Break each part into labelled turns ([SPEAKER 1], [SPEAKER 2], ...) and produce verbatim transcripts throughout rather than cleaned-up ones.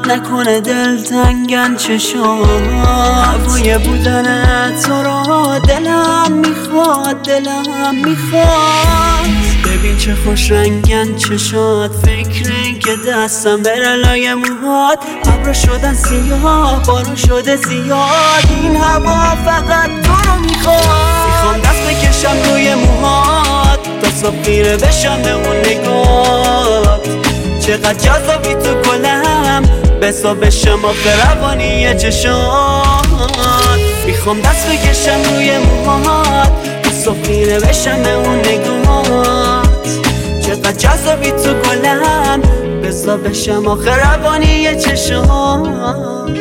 [SPEAKER 1] نکنه دل تنگن چشام. هوای بودن تو رو دلم میخواد، دلم میخواد. ببین چه خوش رنگن چشات، فکر این که دستم بره لای موهات. ابرا شدن سیاه، بارون شده زیاد، این هوا فقط تو رو میخواد. میخوام دست بکشم روی موهات تا صبح خیره بشم به اون نگات. چقدر جذابی تو گلم، بسا بشم آخه روانی چشات. میخوام دست بکشم روی موهات تا صبح خیره بشم به اون نگات. چقدر جذابی تو گلم، بسا بشم آخه روانی چشات.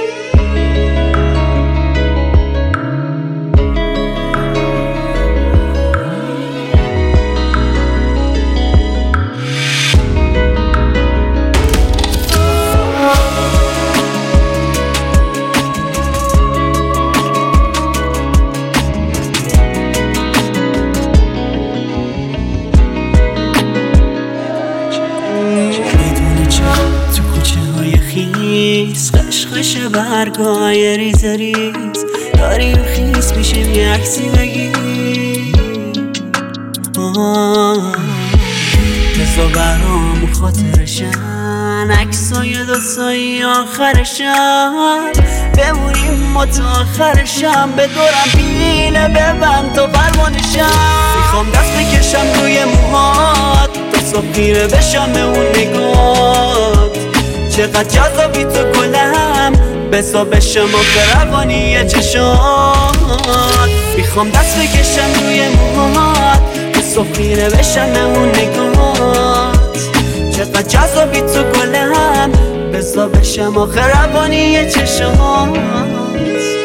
[SPEAKER 1] خش برگای ریز ریز داریم خیس میشیم یه عکسی بگیر. بزا برام خاطرشن عکسای دوستایی آخرشن. بمونیم ما تا آخرشن، به دورم بینه ببند تا پروانشن. میخوام دست بکشم روی موهات تا صبح خیره بشم به اون نگات. چقدر جذابی تو گلم، بسا بشم آخه روانی چشات. میخوام دست بکشم روی موهات تا صبح خیره بشم به اون نگات. چقدر جذابی تو گلم، بسا بشم آخه روانی چشات.